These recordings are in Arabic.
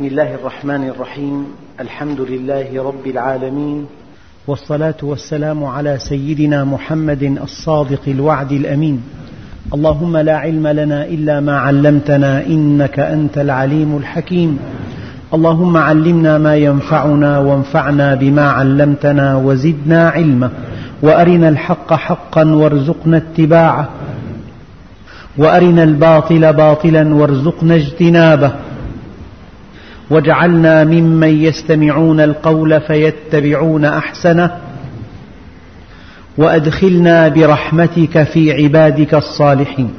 بسم الله الرحمن الرحيم. الحمد لله رب العالمين، والصلاة والسلام على سيدنا محمد الصادق الوعد الأمين. اللهم لا علم لنا إلا ما علمتنا إنك أنت العليم الحكيم. اللهم علمنا ما ينفعنا وانفعنا بما علمتنا وزدنا علما، وأرنا الحق حقا وارزقنا اتباعه، وأرنا الباطل باطلا وارزقنا اجتنابه، واجعلنا ممن يستمعون القول فيتبعون أحسنه، وأدخلنا برحمتك في عبادك الصالحين.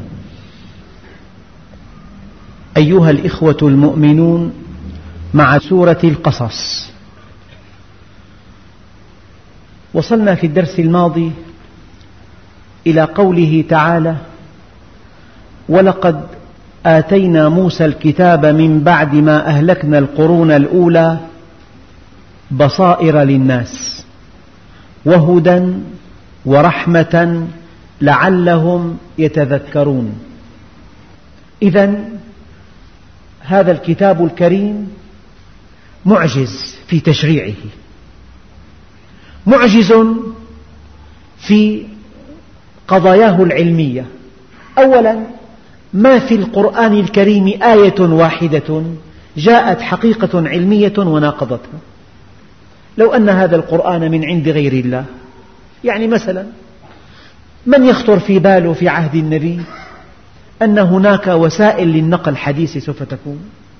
أيها الإخوة المؤمنون، مع سورة القصص وصلنا في الدرس الماضي إلى قوله تعالى: ولقد آتينا موسى الكتاب من بعد ما أهلكنا القرون الأولى بصائر للناس وهدى ورحمة لعلهم يتذكرون. إذن هذا الكتاب الكريم معجز في تشريعه، معجز في قضاياه العلمية. أولاً، ما في القرآن الكريم آية واحدة جاءت حقيقة علمية وناقضتها. لو أن هذا القرآن من عند غير الله، يعني مثلا من يخطر في باله في عهد النبي أن هناك وسائل للنقل حديثة سوف تكون؟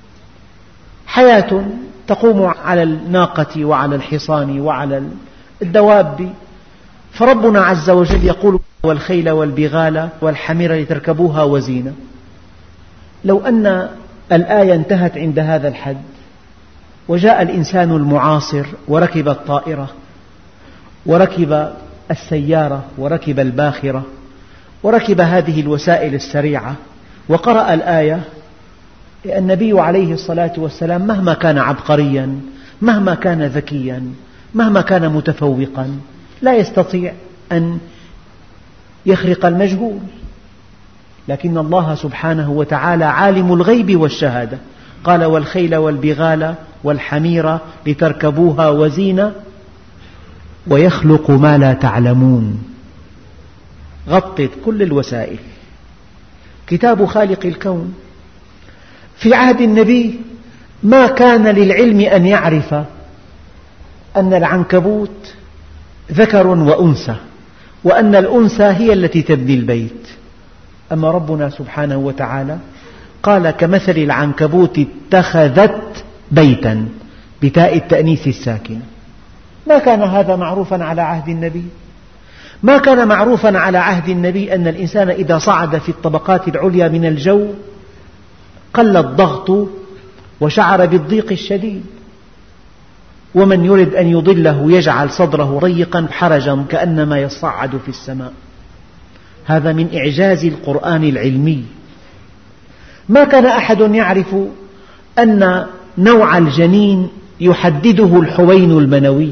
حياة تقوم على الناقة وعلى الحصان وعلى الدواب، فربنا عز وجل يقول: والخيل والبغال والحمير لتركبوها وزينة. لو أن الآية انتهت عند هذا الحد وجاء الإنسان المعاصر وركب الطائرة وركب السيارة وركب الباخرة وركب هذه الوسائل السريعة وقرأ الآية، النبي عليه الصلاة والسلام مهما كان عبقريا، مهما كان ذكيا، مهما كان متفوقا، لا يستطيع أن يخرق المجهول. لكن الله سبحانه وتعالى عالم الغيب والشهادة، قال: والخيل والبغال والحمير لتركبوها وزينة ويخلق ما لا تعلمون. غطت كل الوسائل، كتاب خالق الكون. في عهد النبي ما كان للعلم أن يعرف أن العنكبوت ذكر وأنثى، وأن الأنثى هي التي تبني البيت. أما ربنا سبحانه وتعالى قال: كمثل العنكبوت اتخذت بيتا، بتاء التأنيث الساكنة. ما كان هذا معروفا على عهد النبي. ما كان معروفا على عهد النبي أن الإنسان إذا صعد في الطبقات العليا من الجو قل الضغط وشعر بالضيق الشديد، ومن يرد أن يضله يجعل صدره ضيقا حرجا كأنما يصعد في السماء. هذا من إعجاز القرآن العلمي. ما كان أحد يعرف أن نوع الجنين يحدده الحوين المنوي،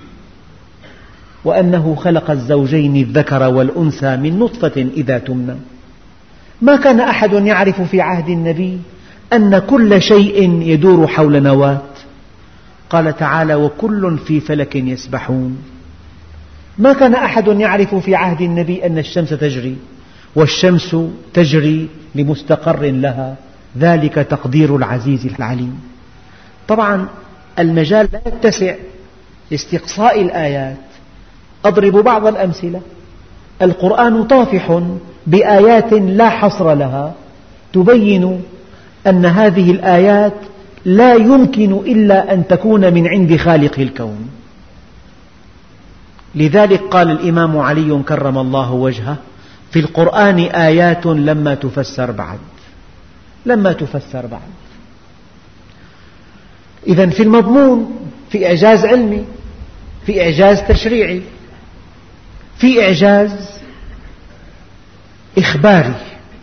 وأنه خلق الزوجين الذكر والأنثى من نطفة إذا تمنى. ما كان أحد يعرف في عهد النبي أن كل شيء يدور حول نواة. قال تعالى: وكل في فلك يسبحون. ما كان أحد يعرف في عهد النبي أن الشمس تجري، والشمس تجري لمستقر لها، ذلك تقدير العزيز العليم. طبعا المجال لا يتسع لاستقصاء الآيات. أضرب بعض الأمثلة. القرآن طافح بآيات لا حصر لها تبين أن هذه الآيات لا يمكن إلا أن تكون من عند خالق الكون. لذلك قال الإمام علي كرم الله وجهه: في القرآن آيات لما تفسر بعد. إذن في المضمون في إعجاز علمي، في إعجاز تشريعي، في إعجاز إخباري.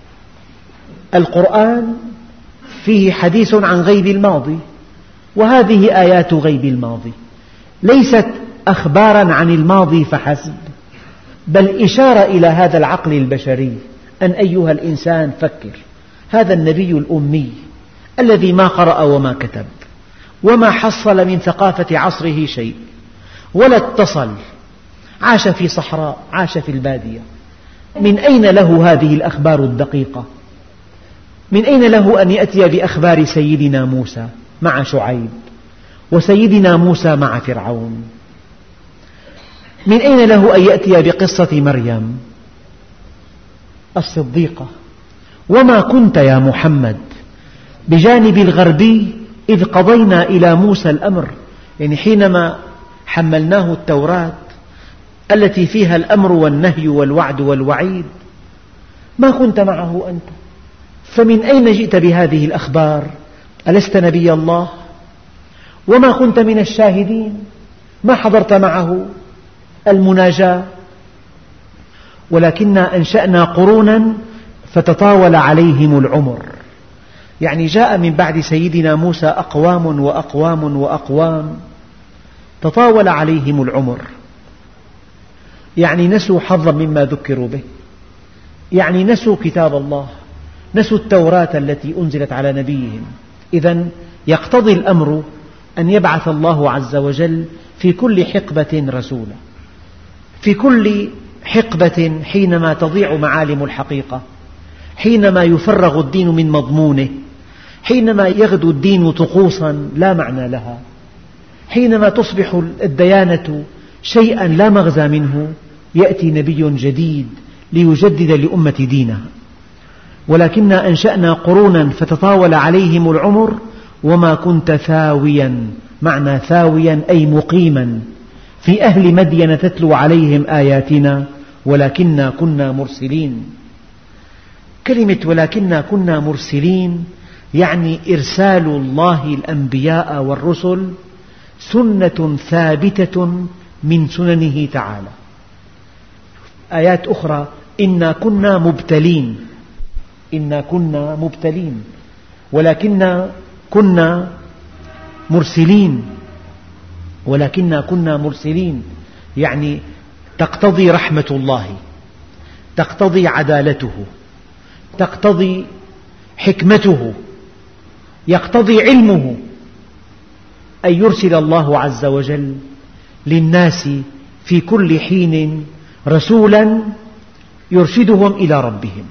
القرآن فيه حديث عن غيب الماضي، وهذه آيات غيب الماضي، ليست أخباراً عن الماضي فحسب، بل إشارة إلى هذا العقل البشري أن أيها الإنسان فكر. هذا النبي الأمي الذي ما قرأ وما كتب وما حصل من ثقافة عصره شيء ولا اتصل، عاش في صحراء، عاش في البادية، من أين له هذه الأخبار الدقيقة؟ من أين له أن يأتي بأخبار سيدنا موسى مع شعيب وسيدنا موسى مع فرعون؟ من أين له أن يأتي بقصة مريم الصديقة؟ وما كنت يا محمد بجانب الغربي إذ قضينا إلى موسى الأمر، يعني حينما حملناه التوراة التي فيها الأمر والنهي والوعد والوعيد ما كنت معه أنت، فمن أين جئت بهذه الأخبار؟ ألست نبي الله؟ وما كنت من الشاهدين، ما حضرت معه المناجاة. ولكننا أنشأنا قرونا فتطاول عليهم العمر، يعني جاء من بعد سيدنا موسى أقوام وأقوام وأقوام تطاول عليهم العمر، يعني نسوا حظا مما ذكروا به، يعني نسوا كتاب الله، نسوا التوراة التي أنزلت على نبيهم. إذن يقتضي الأمر أن يبعث الله عز وجل في كل حقبة رسولا، في كل حقبة حينما تضيع معالم الحقيقة، حينما يفرغ الدين من مضمونه، حينما يغدو الدين طقوسا لا معنى لها، حينما تصبح الديانة شيئا لا مغزى منه، يأتي نبي جديد ليجدد لأمة دينها. ولكننا أنشأنا قرونا فتطاول عليهم العمر وما كنت ثاويا، معنى ثاويا أي مقيما في أهل مدين تتلو عليهم آياتنا ولكننا كنا مرسلين. كلمة ولكننا كنا مرسلين يعني إرسال الله الأنبياء والرسل سنة ثابتة من سننه تعالى. آيات أخرى إنا كنا مبتلين، إنا كنا مبتلين، ولكننا كنا مرسلين، ولكننا كنا مرسلين يعني تقتضي رحمة الله، تقتضي عدالته، تقتضي حكمته، يقتضي علمه أن يرسل الله عز وجل للناس في كل حين رسولا يرشدهم إلى ربهم.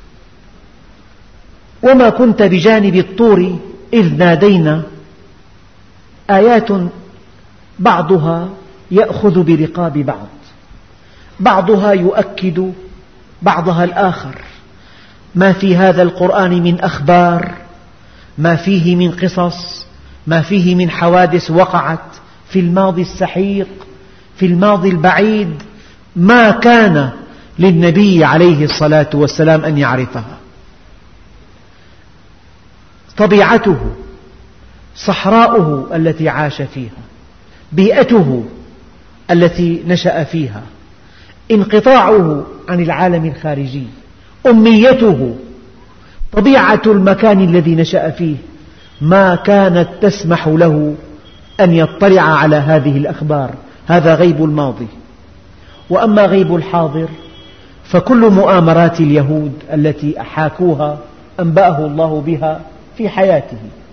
وما كنت بجانب الطور إذ نادينا، آيات بعضها يأخذ برقاب بعض، بعضها يؤكد بعضها الآخر، ما في هذا القرآن من أخبار، ما فيه من قصص، ما فيه من حوادث وقعت في الماضي السحيق، في الماضي البعيد، ما كان للنبي عليه الصلاة والسلام أن يعرفها. طبيعته، صحراؤه التي عاش فيها، بيئته التي نشأ فيها، انقطاعه عن العالم الخارجي، أميته، طبيعة المكان الذي نشأ فيه، ما كانت تسمح له أن يطلع على هذه الأخبار. هذا غيب الماضي. وأما غيب الحاضر فكل مؤامرات اليهود التي أحاكوها أنبأه الله بها في حياته.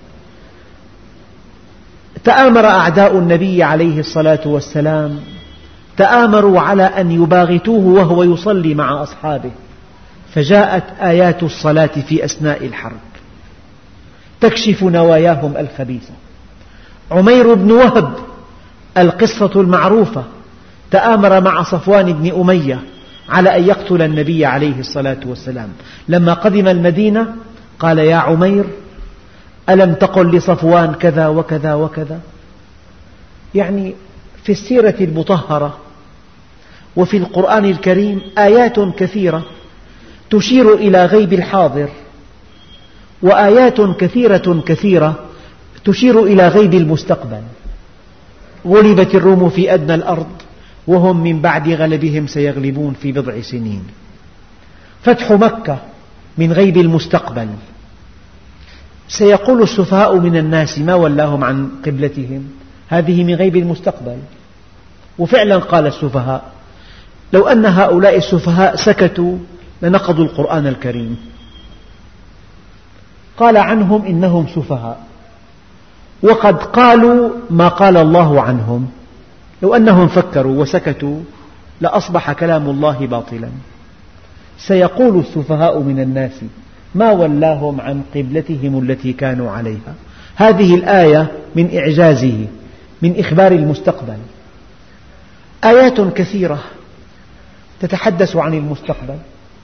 تآمر أعداء النبي عليه الصلاة والسلام، تآمروا على أن يباغتوه وهو يصلي مع أصحابه، فجاءت آيات الصلاة في أثناء الحرب تكشف نواياهم الخبيثة. عمير بن وهب القصة المعروفة تآمر مع صفوان بن أمية على أن يقتل النبي عليه الصلاة والسلام. لما قدم المدينة قال يا عمير ألم تقل لصفوان كذا وكذا وكذا؟ يعني في السيرة المطهرة وفي القرآن الكريم آيات كثيرة تشير إلى غيب الحاضر، وآيات كثيرة تشير إلى غيب المستقبل. غلبت الروم في أدنى الأرض وهم من بعد غلبهم سيغلبون في بضع سنين. فتح مكة من غيب المستقبل. سيقول السفهاء من الناس ما ولاهم عن قبلتهم، هذه من غيب المستقبل. وفعلا قال السفهاء لو أن هؤلاء السفهاء سكتوا لنقضوا القرآن الكريم. قال عنهم إنهم سفهاء، وقد قالوا ما قال الله عنهم. لو أنهم فكروا وسكتوا لأصبح كلام الله باطلا. سيقول السفهاء من الناس ما ولاهم عن قبلتهم التي كانوا عليها. هذه الآية من إعجازه، من إخبار المستقبل. آيات كثيرة تتحدث عن المستقبل.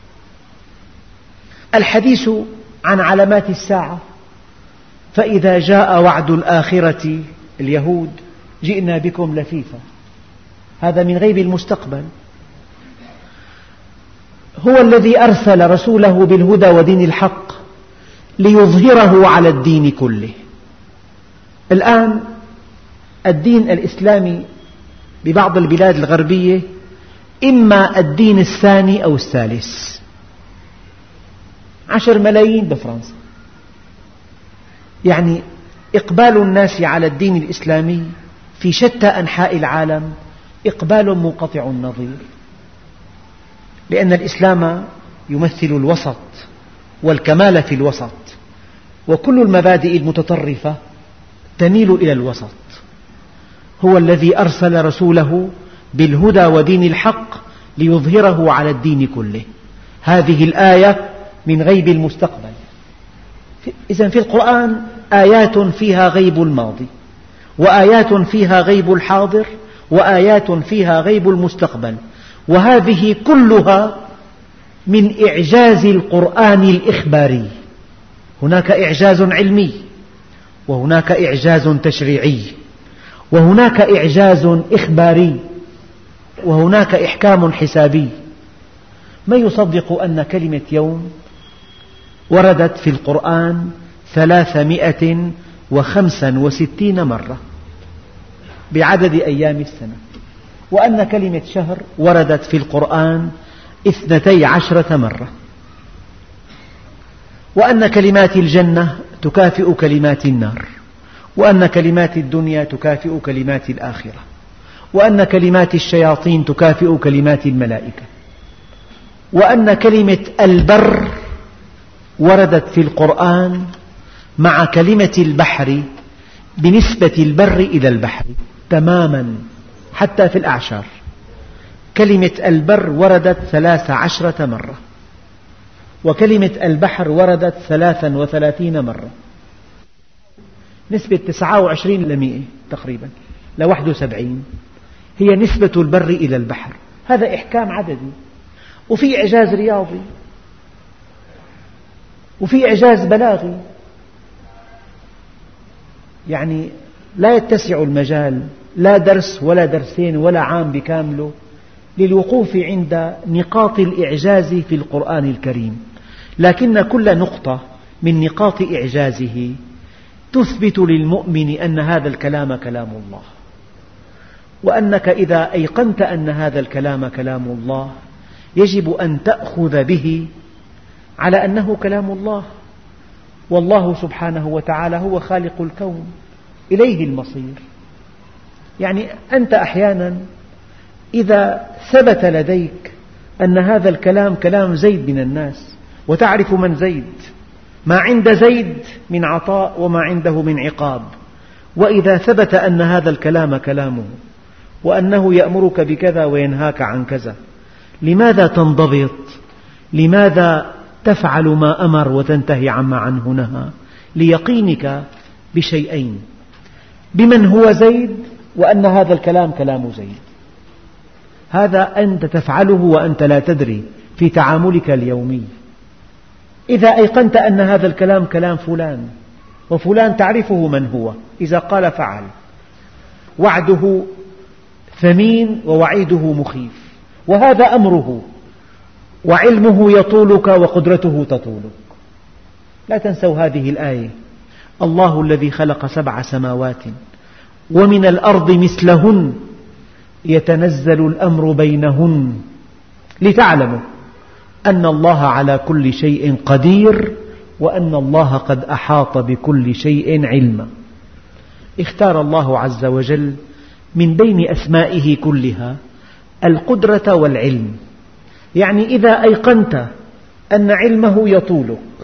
الحديث عن علامات الساعة، فإذا جاء وعد الآخرة اليهود جئنا بكم لفيفا، هذا من غيب المستقبل. هو الذي أرسل رسوله بالهدى ودين الحق ليظهره على الدين كله. الآن الدين الإسلامي ببعض البلاد الغربية إما الدين الثاني أو الثالث. 10 ملايين بفرنسا، يعني إقبال الناس على الدين الإسلامي في شتى أنحاء العالم إقبال منقطع النظير، لأن الإسلام يمثل الوسط والكمال في الوسط، وكل المبادئ المتطرفة تميل إلى الوسط. هو الذي أرسل رسوله بالهدى ودين الحق ليظهره على الدين كله. هذه الآية من غيب المستقبل. إذن في القرآن آيات فيها غيب الماضي، وآيات فيها غيب الحاضر، وآيات فيها غيب المستقبل، وهذه كلها من إعجاز القرآن الإخباري. هناك إعجاز علمي، وهناك إعجاز تشريعي، وهناك إعجاز إخباري، وهناك إحكام حسابي. من يصدق أن كلمة يوم وردت في القرآن 365 مرة بعدد أيام السنة، وأن كلمة شهر وردت في القرآن 12 مرة، وأن كلمات الجنة تكافئ كلمات النار، وأن كلمات الدنيا تكافئ كلمات الآخرة، وأن كلمات الشياطين تكافئ كلمات الملائكة، وأن كلمة البر وردت في القرآن مع كلمة البحر بنسبة البر إلى البحر تماما، حتى في الأعشار. كلمة البر وردت 13 مرة، وكلمة البحر وردت 33 مرة، نسبة 29 ل100 تقريبا ل71 هي نسبة البر إلى البحر. هذا إحكام عددي، وفي إعجاز رياضي، وفي إعجاز بلاغي. يعني لا يتسع المجال، لا درس ولا درسين ولا عام بكامله، للوقوف عند نقاط الإعجاز في القرآن الكريم، لكن كل نقطة من نقاط إعجازه تثبت للمؤمن أن هذا الكلام كلام الله، وأنك إذا أيقنت أن هذا الكلام كلام الله يجب أن تأخذ به على أنه كلام الله. والله سبحانه وتعالى هو خالق الكون، إليه المصير. يعني أنت أحيانا إذا ثبت لديك أن هذا الكلام كلام زيد من الناس، وتعرف من زيد، ما عند زيد من عطاء وما عنده من عقاب، وإذا ثبت أن هذا الكلام كلامه وأنه يأمرك بكذا وينهاك عن كذا، لماذا تنضبط؟ لماذا تفعل ما أمر وتنتهي عما عنه نهى؟ ليقينك بشيئين: بمن هو زيد، وأن هذا الكلام كلام زيد. هذا أنت تفعله وأنت لا تدري في تعاملك اليومي. إذا أيقنت أن هذا الكلام كلام فلان، وفلان تعرفه من هو، إذا قال فعل، وعده ثمين ووعيده مخيف، وهذا أمره، وعلمه يطولك وقدرته تطولك. لا تنسوا هذه الآية: الله الذي خلق 7 سماوات ومن الأرض مثلهن يتنزل الأمر بينهن لتعلموا أن الله على كل شيء قدير وأن الله قد أحاط بكل شيء علما. اختار الله عز وجل من بين أسمائه كلها القدرة والعلم. يعني إذا أيقنت أن علمه يطولك،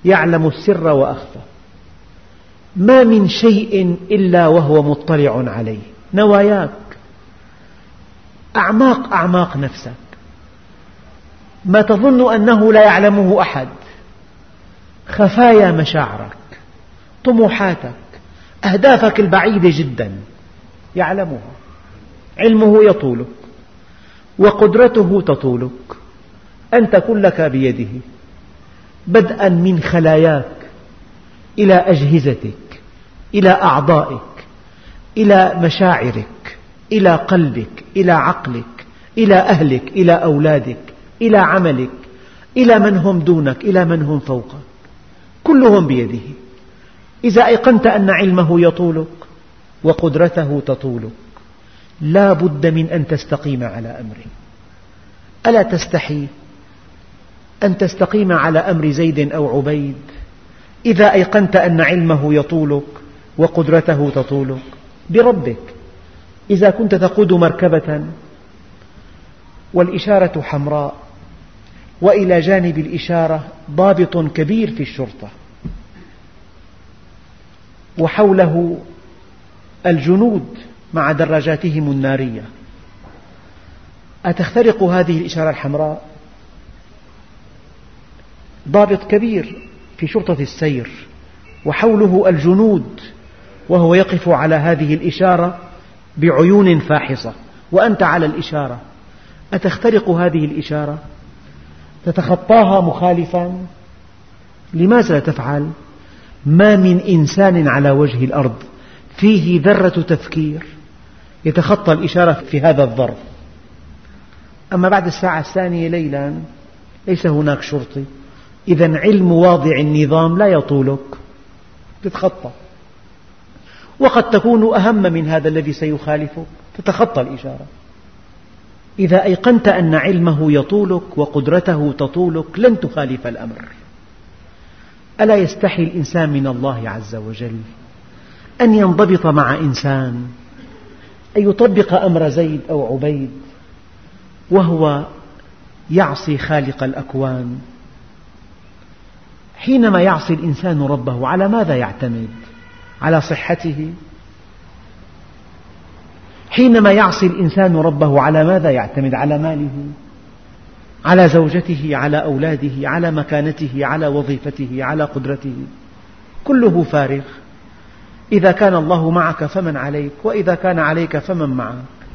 يعلم السر وأخفى، ما من شيء إلا وهو مطلع عليه، نواياك، أعماق أعماق نفسك، ما تظن أنه لا يعلمه أحد، خفايا مشاعرك، طموحاتك، أهدافك البعيدة جدا يعلمها. علمه يطولك وقدرته تطولك، أنت كلك بيده، بدءا من خلاياك إلى أجهزتك، إلى أعضائك، إلى مشاعرك، إلى قلبك، إلى عقلك، إلى أهلك، إلى أولادك، إلى عملك، إلى من هم دونك، إلى من هم فوقك، كلهم بيده. إذا أيقنت أن علمه يطولك وقدرته تطولك، لا بد من أن تستقيم على أمره. ألا تستحي أن تستقيم على أمر زيد أو عبيد إذا أيقنت أن علمه يطولك وقدرته تطولك؟ بربك، إذا كنت تقود مركبة والإشارة حمراء وإلى جانب الإشارة ضابط كبير في الشرطة وحوله الجنود مع دراجاتهم النارية، أتخترق هذه الإشارة الحمراء؟ ضابط كبير في شرطة السير وحوله الجنود وهو يقف على هذه الإشارة بعيون فاحصة وأنت على الإشارة، أتخترق هذه الإشارة؟ تتخطاها مخالفا؟ لماذا لا تفعل؟ ما من إنسان على وجه الأرض فيه ذرة تفكير يتخطى الإشارة في هذا الظرف. أما بعد الساعة الثانية ليلا ليس هناك شرطي، إذن علم واضع النظام لا يطولك، تتخطى، وقد تكون أهم من هذا الذي سيخالفك، تتخطى الإشارة. إذا أيقنت أن علمه يطولك وقدرته تطولك لن تخالف الأمر. ألا يستحي الإنسان من الله عز وجل أن ينضبط مع إنسان، أن يطبق أمر زيد أو عبيد وهو يعصي خالق الأكوان؟ حينما يعصي الإنسان ربه على ماذا يعتمد؟ على صحته؟ حينما يعصي الإنسان ربه على ماذا يعتمد؟ على ماله، على زوجته، على أولاده، على مكانته، على وظيفته، على قدرته، كله فارغ. إذا كان الله معك فمن عليك، وإذا كان عليك فمن معك.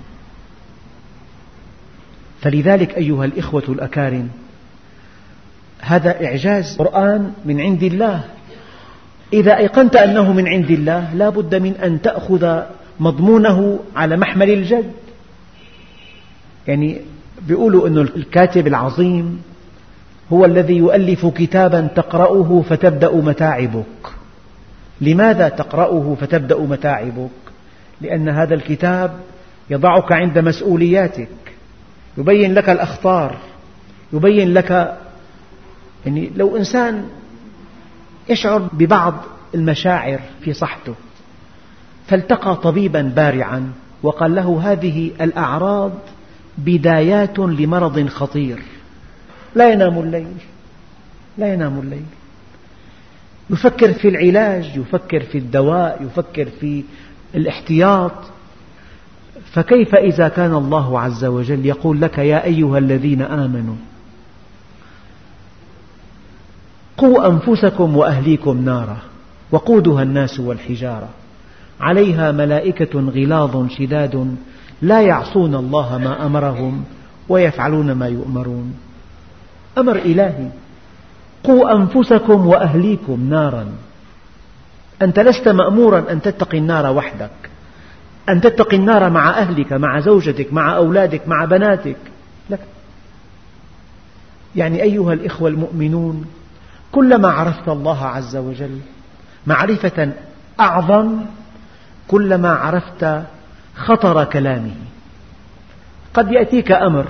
فلذلك أيها الإخوة الأكارم، هذا إعجاز قرآن من عند الله. إذا أيقنت أنه من عند الله لا بد من أن تأخذ مضمونه على محمل الجد. يعني يقولوا أن الكاتب العظيم هو الذي يؤلف كتابا تقرأه فتبدأ متاعبك. لماذا تقرأه فتبدأ متاعبك؟ لأن هذا الكتاب يضعك عند مسؤولياتك، يبين لك الأخطار، يبين لك، يعني لو إنسان يشعر ببعض المشاعر في صحته فالتقى طبيبا بارعا وقال له هذه الأعراض بدايات لمرض خطير، لا ينام الليل، لا ينام الليل، يفكر في العلاج، يفكر في الدواء، يفكر في الاحتياط. فكيف إذا كان الله عز وجل يقول لك يا أيها الذين آمنوا قوا أنفسكم وأهليكم نارا وقودها الناس والحجارة عليها ملائكة غلاظ شداد لا يعصون الله ما أمرهم ويفعلون ما يؤمرون. أمر إلهي، قوا أنفسكم وأهليكم نارا. أنت لست مأمورا أن تتقي النار وحدك، أن تتقي النار مع أهلك، مع زوجتك، مع أولادك، مع بناتك، لك. يعني أيها الإخوة المؤمنون، كلما عرفت الله عز وجل معرفة أعظم كلما عرفت خطر كلامه. قد يأتيك أمر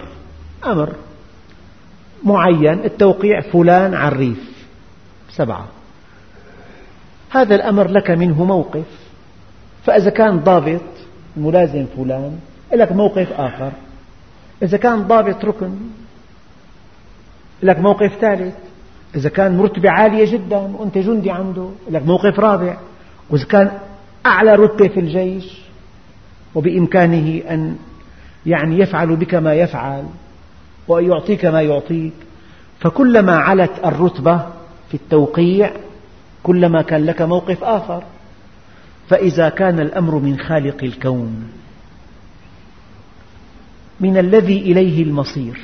معين، التوقيع فلان عريف 7، هذا الأمر لك منه موقف، فإذا كان ضابط ملازم فلان لك موقف آخر، إذا كان ضابط ركن لك موقف ثالث، إذا كان مرتبة عالية جدا وأنت جندي عنده لك موقف رابع، وإذا كان أعلى رتبة في الجيش وبإمكانه أن يفعل بك ما يفعل وأن يعطيك ما يعطيك، فكلما علت الرتبة في التوقيع كلما كان لك موقف آخر. فإذا كان الأمر من خالق الكون، من الذي إليه المصير،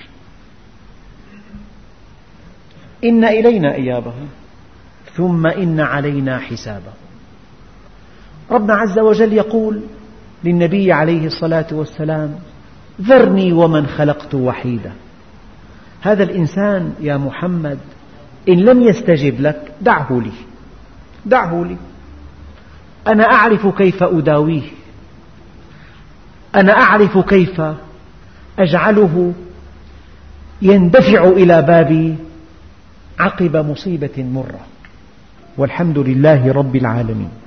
إن إلينا إيابهم ثم إن علينا حسابهم. ربنا عز وجل يقول للنبي عليه الصلاة والسلام: ذرني ومن خلقت وحيدا. هذا الإنسان يا محمد إن لم يستجب لك دعه لي، أنا أعرف كيف أداويه، أنا أعرف كيف أجعله يندفع إلى بابي عقب مصيبة مرة. والحمد لله رب العالمين.